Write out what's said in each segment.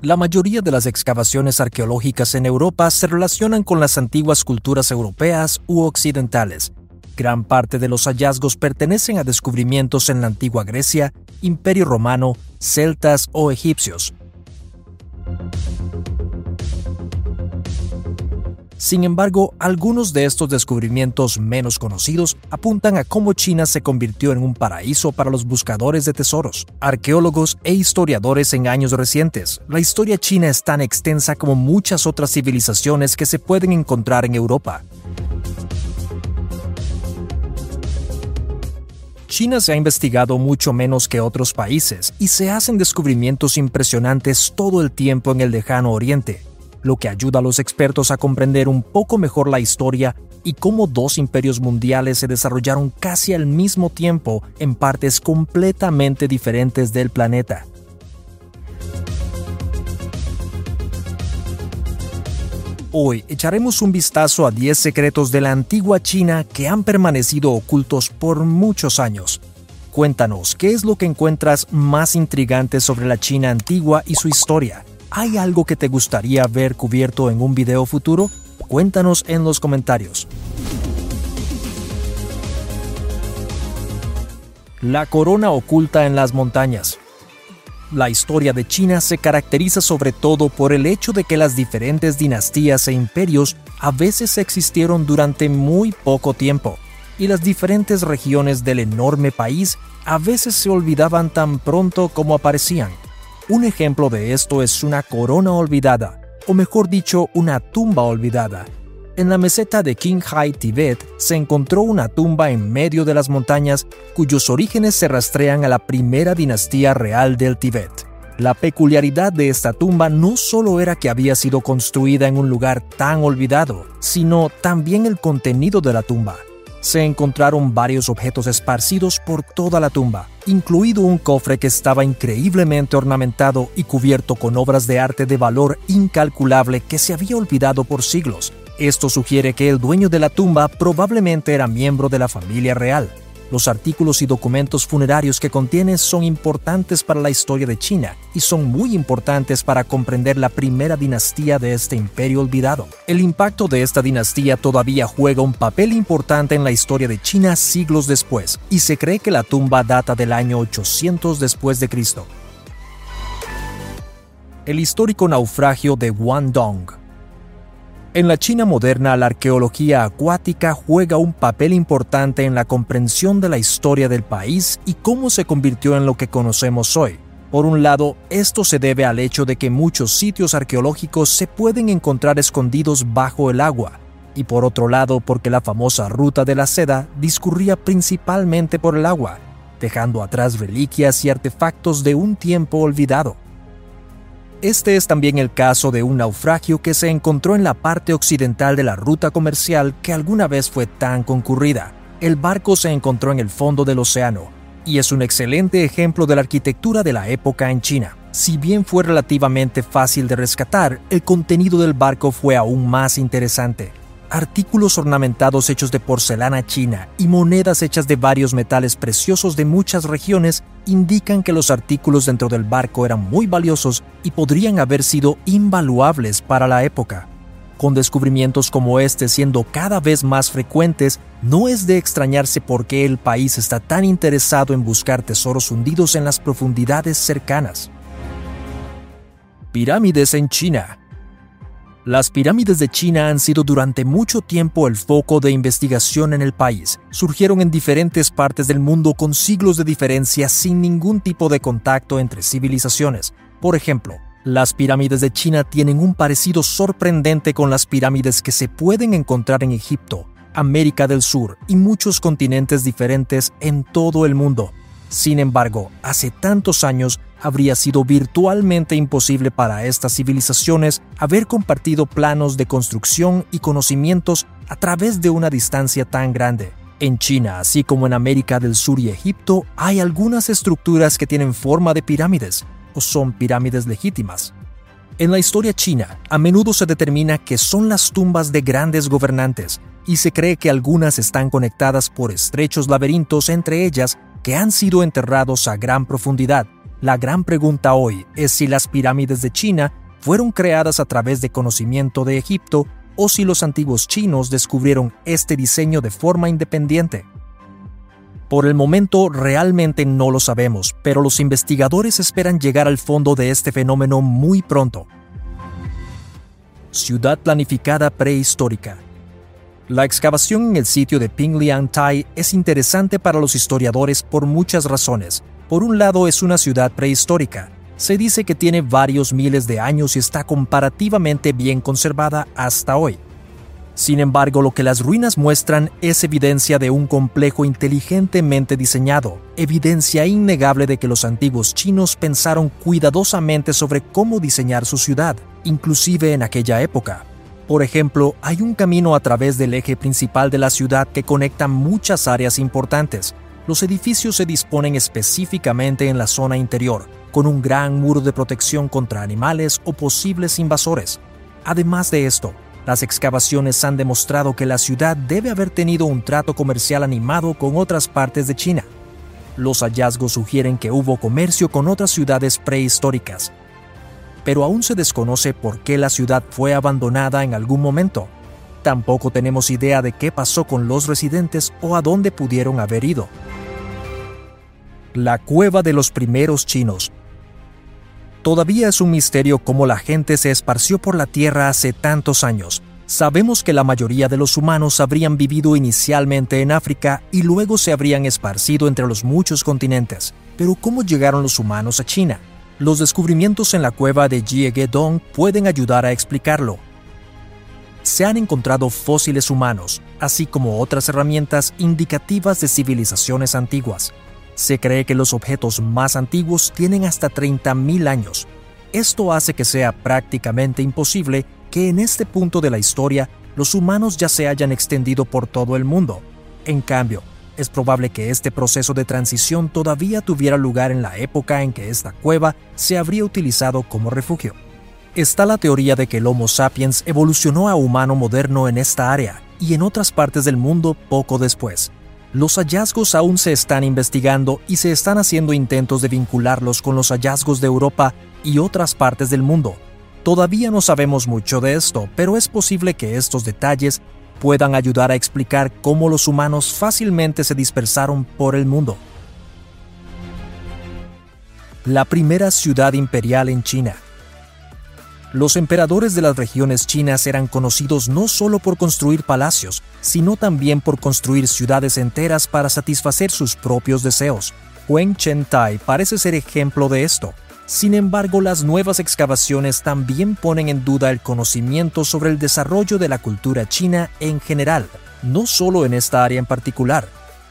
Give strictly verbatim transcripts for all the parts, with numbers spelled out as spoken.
La mayoría de las excavaciones arqueológicas en Europa se relacionan con las antiguas culturas europeas u occidentales. Gran parte de los hallazgos pertenecen a descubrimientos en la antigua Grecia, Imperio Romano, celtas o egipcios. Sin embargo, algunos de estos descubrimientos menos conocidos apuntan a cómo China se convirtió en un paraíso para los buscadores de tesoros, arqueólogos e historiadores en años recientes. La historia china es tan extensa como muchas otras civilizaciones que se pueden encontrar en Europa. China se ha investigado mucho menos que otros países y se hacen descubrimientos impresionantes todo el tiempo en el lejano oriente, lo que ayuda a los expertos a comprender un poco mejor la historia y cómo dos imperios mundiales se desarrollaron casi al mismo tiempo en partes completamente diferentes del planeta. Hoy echaremos un vistazo a diez secretos de la antigua China que han permanecido ocultos por muchos años. Cuéntanos, ¿qué es lo que encuentras más intrigante sobre la China antigua y su historia? ¿Hay algo que te gustaría ver cubierto en un video futuro? Cuéntanos en los comentarios. La corona oculta en las montañas. La historia de China se caracteriza sobre todo por el hecho de que las diferentes dinastías e imperios a veces existieron durante muy poco tiempo, y las diferentes regiones del enorme país a veces se olvidaban tan pronto como aparecían. Un ejemplo de esto es una corona olvidada, o mejor dicho, una tumba olvidada. En la meseta de Qinghai, Tibet, se encontró una tumba en medio de las montañas cuyos orígenes se rastrean a la primera dinastía real del Tíbet. La peculiaridad de esta tumba no solo era que había sido construida en un lugar tan olvidado, sino también el contenido de la tumba. Se encontraron varios objetos esparcidos por toda la tumba, incluido un cofre que estaba increíblemente ornamentado y cubierto con obras de arte de valor incalculable que se había olvidado por siglos. Esto sugiere que el dueño de la tumba probablemente era miembro de la familia real. Los artículos y documentos funerarios que contiene son importantes para la historia de China y son muy importantes para comprender la primera dinastía de este imperio olvidado. El impacto de esta dinastía todavía juega un papel importante en la historia de China siglos después, y se cree que la tumba data del año ochocientos después de Cristo. El histórico naufragio de Guangdong. En la China moderna, la arqueología acuática juega un papel importante en la comprensión de la historia del país y cómo se convirtió en lo que conocemos hoy. Por un lado, esto se debe al hecho de que muchos sitios arqueológicos se pueden encontrar escondidos bajo el agua, y por otro lado, porque la famosa Ruta de la Seda discurría principalmente por el agua, dejando atrás reliquias y artefactos de un tiempo olvidado. Este es también el caso de un naufragio que se encontró en la parte occidental de la ruta comercial que alguna vez fue tan concurrida. El barco se encontró en el fondo del océano, y es un excelente ejemplo de la arquitectura de la época en China. Si bien fue relativamente fácil de rescatar, el contenido del barco fue aún más interesante. Artículos ornamentados hechos de porcelana china y monedas hechas de varios metales preciosos de muchas regiones indican que los artículos dentro del barco eran muy valiosos y podrían haber sido invaluables para la época. Con descubrimientos como este siendo cada vez más frecuentes, no es de extrañarse por qué el país está tan interesado en buscar tesoros hundidos en las profundidades cercanas. Pirámides en China. Las pirámides de China han sido durante mucho tiempo el foco de investigación en el país. Surgieron en diferentes partes del mundo con siglos de diferencia sin ningún tipo de contacto entre civilizaciones. Por ejemplo, las pirámides de China tienen un parecido sorprendente con las pirámides que se pueden encontrar en Egipto, América del Sur y muchos continentes diferentes en todo el mundo. Sin embargo, hace tantos años habría sido virtualmente imposible para estas civilizaciones haber compartido planos de construcción y conocimientos a través de una distancia tan grande. En China, así como en América del Sur y Egipto, hay algunas estructuras que tienen forma de pirámides, o son pirámides legítimas. En la historia china, a menudo se determina que son las tumbas de grandes gobernantes, y se cree que algunas están conectadas por estrechos laberintos entre ellas que han sido enterrados a gran profundidad. La gran pregunta hoy es si las pirámides de China fueron creadas a través de conocimiento de Egipto o si los antiguos chinos descubrieron este diseño de forma independiente. Por el momento realmente no lo sabemos, pero los investigadores esperan llegar al fondo de este fenómeno muy pronto. Ciudad planificada prehistórica. La excavación en el sitio de Pingliang-Tai es interesante para los historiadores por muchas razones. Por un lado, es una ciudad prehistórica. Se dice que tiene varios miles de años y está comparativamente bien conservada hasta hoy. Sin embargo, lo que las ruinas muestran es evidencia de un complejo inteligentemente diseñado, evidencia innegable de que los antiguos chinos pensaron cuidadosamente sobre cómo diseñar su ciudad, inclusive en aquella época. Por ejemplo, hay un camino a través del eje principal de la ciudad que conecta muchas áreas importantes. Los edificios se disponen específicamente en la zona interior, con un gran muro de protección contra animales o posibles invasores. Además de esto, las excavaciones han demostrado que la ciudad debe haber tenido un trato comercial animado con otras partes de China. Los hallazgos sugieren que hubo comercio con otras ciudades prehistóricas, pero aún se desconoce por qué la ciudad fue abandonada en algún momento. Tampoco tenemos idea de qué pasó con los residentes o a dónde pudieron haber ido. La cueva de los primeros chinos. Todavía es un misterio cómo la gente se esparció por la Tierra hace tantos años. Sabemos que la mayoría de los humanos habrían vivido inicialmente en África y luego se habrían esparcido entre los muchos continentes. Pero ¿cómo llegaron los humanos a China? Los descubrimientos en la cueva de Jiegedong pueden ayudar a explicarlo. Se han encontrado fósiles humanos, así como otras herramientas indicativas de civilizaciones antiguas. Se cree que los objetos más antiguos tienen hasta treinta mil años. Esto hace que sea prácticamente imposible que en este punto de la historia los humanos ya se hayan extendido por todo el mundo. En cambio, es probable que este proceso de transición todavía tuviera lugar en la época en que esta cueva se habría utilizado como refugio. Está la teoría de que el Homo sapiens evolucionó a humano moderno en esta área y en otras partes del mundo poco después. Los hallazgos aún se están investigando y se están haciendo intentos de vincularlos con los hallazgos de Europa y otras partes del mundo. Todavía no sabemos mucho de esto, pero es posible que estos detalles puedan ayudar a explicar cómo los humanos fácilmente se dispersaron por el mundo. La primera ciudad imperial en China. Los emperadores de las regiones chinas eran conocidos no solo por construir palacios, sino también por construir ciudades enteras para satisfacer sus propios deseos. Huangcheng-Tai parece ser ejemplo de esto. Sin embargo, las nuevas excavaciones también ponen en duda el conocimiento sobre el desarrollo de la cultura china en general, no solo en esta área en particular.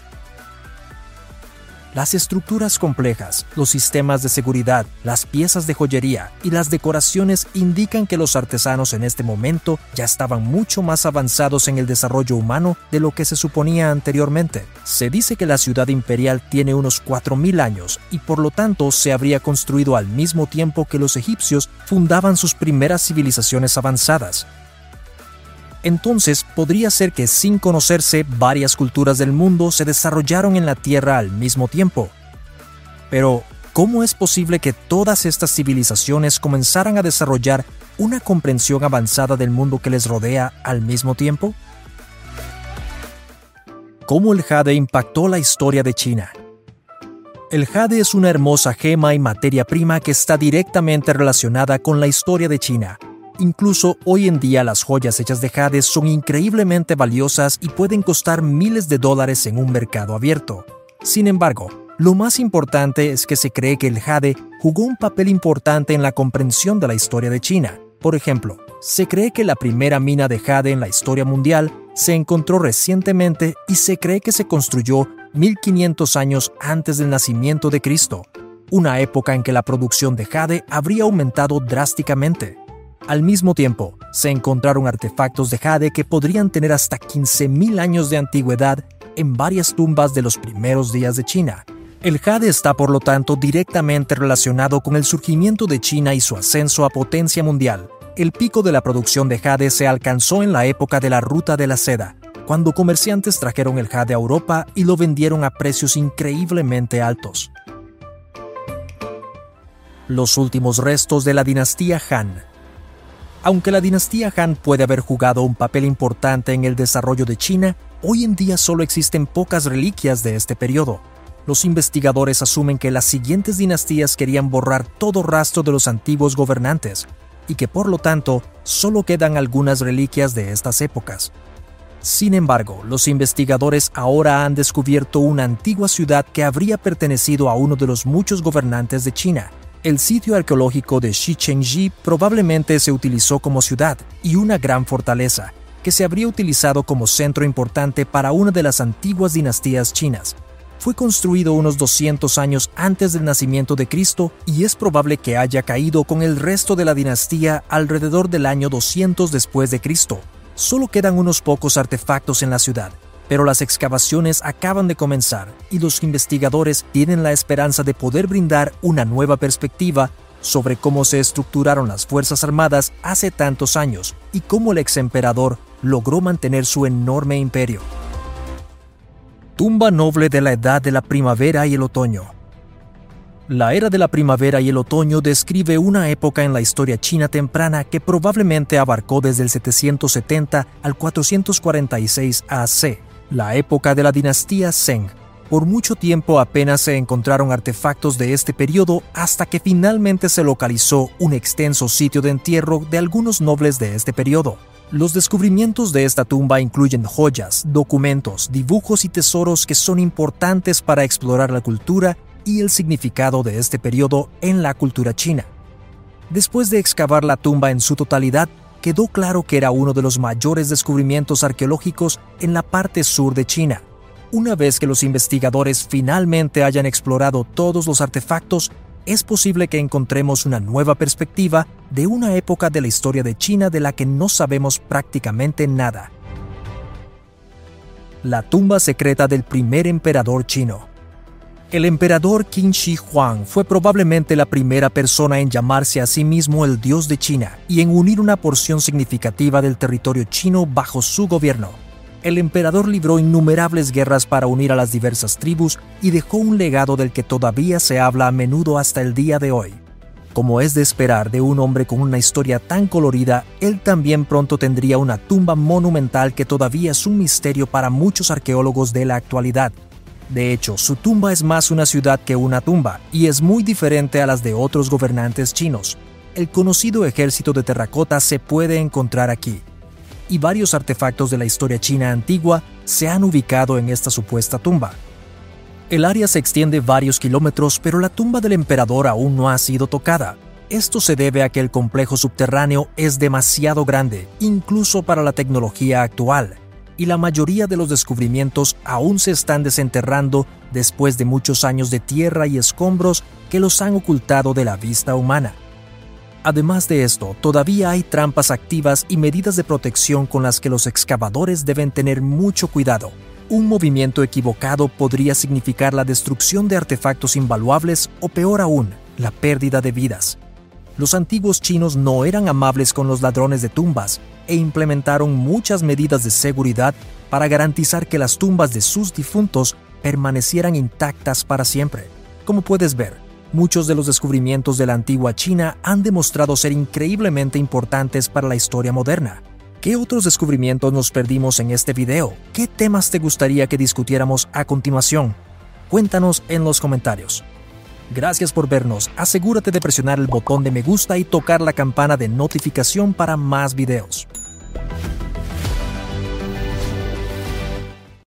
Las estructuras complejas, los sistemas de seguridad, las piezas de joyería y las decoraciones indican que los artesanos en este momento ya estaban mucho más avanzados en el desarrollo humano de lo que se suponía anteriormente. Se dice que la ciudad imperial tiene unos cuatro mil años y por lo tanto se habría construido al mismo tiempo que los egipcios fundaban sus primeras civilizaciones avanzadas. Entonces, podría ser que sin conocerse, varias culturas del mundo se desarrollaron en la Tierra al mismo tiempo. Pero, ¿cómo es posible que todas estas civilizaciones comenzaran a desarrollar una comprensión avanzada del mundo que les rodea al mismo tiempo? ¿Cómo el jade impactó la historia de China? El jade es una hermosa gema y materia prima que está directamente relacionada con la historia de China. Incluso hoy en día las joyas hechas de jade son increíblemente valiosas y pueden costar miles de dólares en un mercado abierto. Sin embargo, lo más importante es que se cree que el jade jugó un papel importante en la comprensión de la historia de China. Por ejemplo, se cree que la primera mina de jade en la historia mundial se encontró recientemente y se cree que se construyó mil quinientos años antes del nacimiento de Cristo, una época en que la producción de jade habría aumentado drásticamente. Al mismo tiempo, se encontraron artefactos de jade que podrían tener hasta quince mil años de antigüedad en varias tumbas de los primeros días de China. El jade está por lo tanto directamente relacionado con el surgimiento de China y su ascenso a potencia mundial. El pico de la producción de jade se alcanzó en la época de la Ruta de la Seda, cuando comerciantes trajeron el jade a Europa y lo vendieron a precios increíblemente altos. Los últimos restos de la dinastía Han. Aunque la dinastía Han puede haber jugado un papel importante en el desarrollo de China, hoy en día solo existen pocas reliquias de este periodo. Los investigadores asumen que las siguientes dinastías querían borrar todo rastro de los antiguos gobernantes, y que por lo tanto solo quedan algunas reliquias de estas épocas. Sin embargo, los investigadores ahora han descubierto una antigua ciudad que habría pertenecido a uno de los muchos gobernantes de China. El sitio arqueológico de Xichengji probablemente se utilizó como ciudad y una gran fortaleza, que se habría utilizado como centro importante para una de las antiguas dinastías chinas. Fue construido unos doscientos años antes del nacimiento de Cristo y es probable que haya caído con el resto de la dinastía alrededor del año doscientos después de Cristo. Solo quedan unos pocos artefactos en la ciudad, pero las excavaciones acaban de comenzar y los investigadores tienen la esperanza de poder brindar una nueva perspectiva sobre cómo se estructuraron las Fuerzas Armadas hace tantos años y cómo el exemperador logró mantener su enorme imperio. Tumba noble de la Edad de la Primavera y el Otoño. La era de la primavera y el otoño describe una época en la historia china temprana que probablemente abarcó desde el setecientos setenta al cuatrocientos cuarenta y seis A C, la época de la dinastía Zheng. Por mucho tiempo apenas se encontraron artefactos de este periodo hasta que finalmente se localizó un extenso sitio de entierro de algunos nobles de este periodo. Los descubrimientos de esta tumba incluyen joyas, documentos, dibujos y tesoros que son importantes para explorar la cultura y el significado de este periodo en la cultura china. Después de excavar la tumba en su totalidad, quedó claro que era uno de los mayores descubrimientos arqueológicos en la parte sur de China. Una vez que los investigadores finalmente hayan explorado todos los artefactos, es posible que encontremos una nueva perspectiva de una época de la historia de China de la que no sabemos prácticamente nada. La tumba secreta del primer emperador chino. El emperador Qin Shi Huang fue probablemente la primera persona en llamarse a sí mismo el dios de China y en unir una porción significativa del territorio chino bajo su gobierno. El emperador libró innumerables guerras para unir a las diversas tribus y dejó un legado del que todavía se habla a menudo hasta el día de hoy. Como es de esperar de un hombre con una historia tan colorida, él también pronto tendría una tumba monumental que todavía es un misterio para muchos arqueólogos de la actualidad. De hecho, su tumba es más una ciudad que una tumba, y es muy diferente a las de otros gobernantes chinos. El conocido ejército de terracota se puede encontrar aquí, y varios artefactos de la historia china antigua se han ubicado en esta supuesta tumba. El área se extiende varios kilómetros, pero la tumba del emperador aún no ha sido tocada. Esto se debe a que el complejo subterráneo es demasiado grande, incluso para la tecnología actual, y la mayoría de los descubrimientos aún se están desenterrando después de muchos años de tierra y escombros que los han ocultado de la vista humana. Además de esto, todavía hay trampas activas y medidas de protección con las que los excavadores deben tener mucho cuidado. Un movimiento equivocado podría significar la destrucción de artefactos invaluables o, peor aún, la pérdida de vidas. Los antiguos chinos no eran amables con los ladrones de tumbas e implementaron muchas medidas de seguridad para garantizar que las tumbas de sus difuntos permanecieran intactas para siempre. Como puedes ver, muchos de los descubrimientos de la antigua China han demostrado ser increíblemente importantes para la historia moderna. ¿Qué otros descubrimientos nos perdimos en este video? ¿Qué temas te gustaría que discutiéramos a continuación? Cuéntanos en los comentarios. Gracias por vernos. Asegúrate de presionar el botón de me gusta y tocar la campana de notificación para más videos.